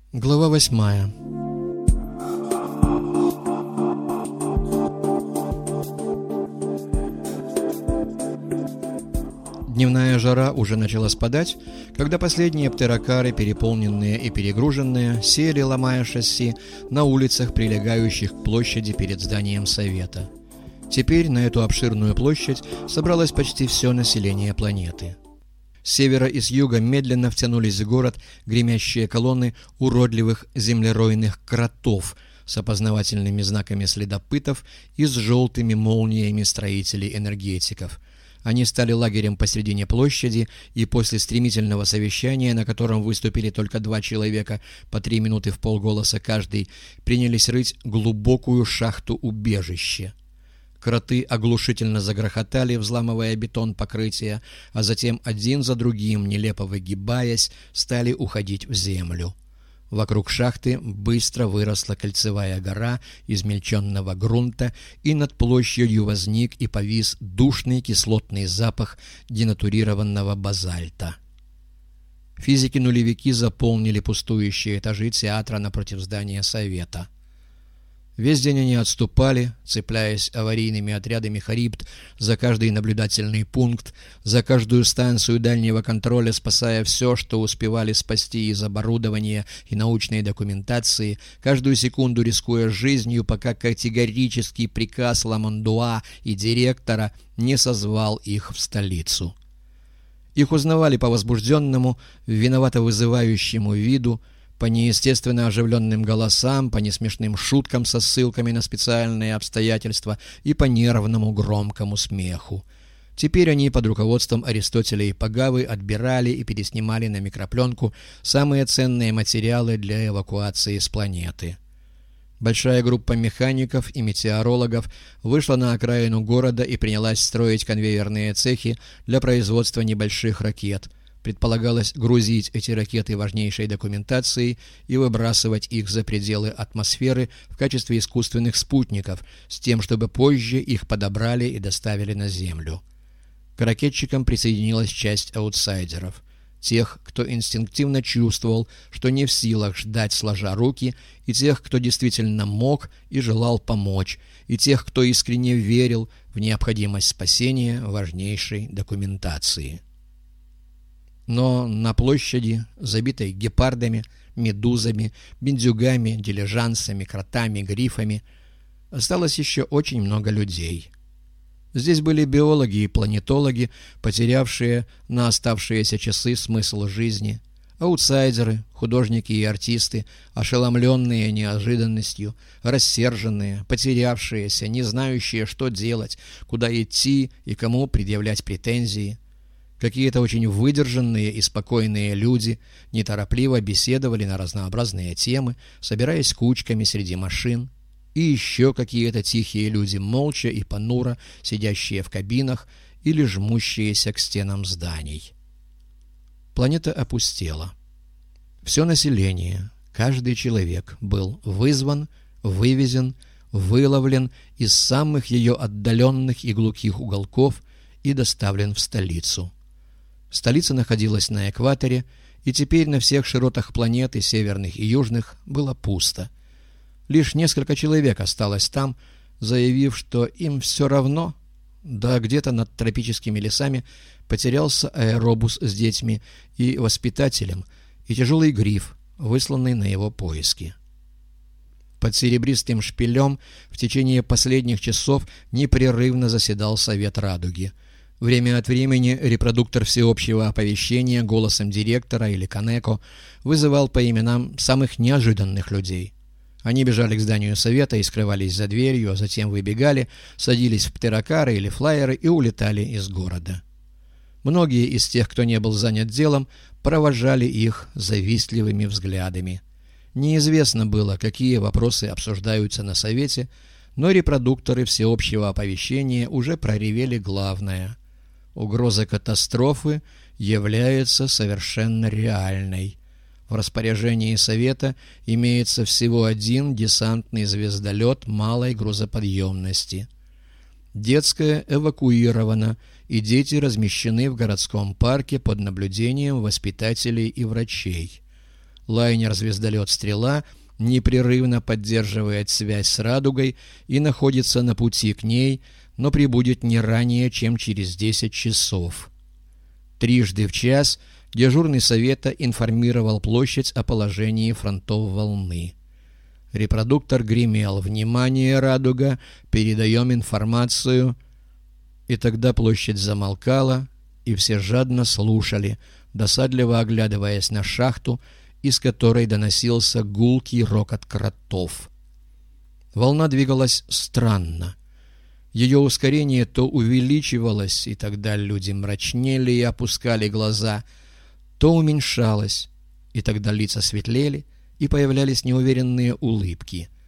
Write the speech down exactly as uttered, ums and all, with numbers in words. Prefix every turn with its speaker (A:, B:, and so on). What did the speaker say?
A: Глава восьмая. Дневная жара уже начала спадать, когда последние птерокары, переполненные и перегруженные, сели, ломая шасси, на улицах, прилегающих к площади перед зданием Совета. Теперь на эту обширную площадь собралось почти все население планеты. С севера и с юга медленно втянулись в город гремящие колонны уродливых землеройных кротов с опознавательными знаками следопытов и с желтыми молниями строителей-энергетиков. Они стали лагерем посредине площади, и после стремительного совещания, на котором выступили только два человека по три минуты в полголоса каждый, принялись рыть глубокую шахту-убежище. Кроты оглушительно загрохотали, взламывая бетон покрытия, а затем один за другим, нелепо выгибаясь, стали уходить в землю. Вокруг шахты быстро выросла кольцевая гора измельченного грунта, и над площадью возник и повис душный кислотный запах денатурированного базальта. Физики-нулевики заполнили пустующие этажи театра напротив здания Совета. Весь день они отступали, цепляясь аварийными отрядами Харибд за каждый наблюдательный пункт, за каждую станцию дальнего контроля, спасая все, что успевали спасти из оборудования и научной документации, каждую секунду рискуя жизнью, пока категорический приказ Ламандуа и директора не созвал их в столицу. Их узнавали по возбужденному, виновато вызывающему виду, по неестественно оживленным голосам, по несмешным шуткам со ссылками на специальные обстоятельства и по нервному громкому смеху. Теперь они под руководством Аристотеля и Пагавы отбирали и переснимали на микропленку самые ценные материалы для эвакуации с планеты. Большая группа механиков и метеорологов вышла на окраину города и принялась строить конвейерные цехи для производства небольших ракет. Предполагалось грузить эти ракеты важнейшей документацией и выбрасывать их за пределы атмосферы в качестве искусственных спутников, с тем, чтобы позже их подобрали и доставили на Землю. К ракетчикам присоединилась часть аутсайдеров, тех, кто инстинктивно чувствовал, что не в силах ждать сложа руки, и тех, кто действительно мог и желал помочь, и тех, кто искренне верил в необходимость спасения важнейшей документации. Но на площади, забитой гепардами, медузами, бендюгами, дилижансами, кротами, грифами, осталось еще очень много людей. Здесь были биологи и планетологи, потерявшие на оставшиеся часы смысл жизни, аутсайдеры, художники и артисты, ошеломленные неожиданностью, рассерженные, потерявшиеся, не знающие, что делать, куда идти и кому предъявлять претензии. Какие-то очень выдержанные и спокойные люди неторопливо беседовали на разнообразные темы, собираясь кучками среди машин, и еще какие-то тихие люди, молча и понуро сидящие в кабинах или жмущиеся к стенам зданий. Планета опустела. Все население, каждый человек был вызван, вывезен, выловлен из самых ее отдаленных и глухих уголков и доставлен в столицу. Столица находилась на экваторе, и теперь на всех широтах планеты, северных и южных, было пусто. Лишь несколько человек осталось там, заявив, что им все равно, да где-то над тропическими лесами потерялся аэробус с детьми и воспитателем, и тяжелый гриф, высланный на его поиски. Под серебристым шпилем в течение последних часов непрерывно заседал Совет Радуги. Время от времени репродуктор всеобщего оповещения голосом директора или Канеко вызывал по именам самых неожиданных людей. Они бежали к зданию Совета и скрывались за дверью, а затем выбегали, садились в птерокары или флайеры и улетали из города. Многие из тех, кто не был занят делом, провожали их завистливыми взглядами. Неизвестно было, какие вопросы обсуждаются на Совете, но репродукторы всеобщего оповещения уже проревели главное. Угроза катастрофы является совершенно реальной. В распоряжении Совета имеется всего один десантный звездолет малой грузоподъемности. Детская эвакуирована, и дети размещены в городском парке под наблюдением воспитателей и врачей. Лайнер-звездолет «Стрела» непрерывно поддерживает связь с «Радугой» и находится на пути к ней, но прибудет не ранее, чем через десять часов. Трижды в час дежурный совета информировал площадь о положении фронтов волны. Репродуктор гремел: «Внимание, «Радуга», передаем информацию». И тогда площадь замолкала, и все жадно слушали, досадливо оглядываясь на шахту, из которой доносился гулкий рокот кротов. Волна двигалась странно. Ее ускорение то увеличивалось, и тогда люди мрачнели и опускали глаза, то уменьшалось, и тогда лица светлели, и появлялись неуверенные улыбки.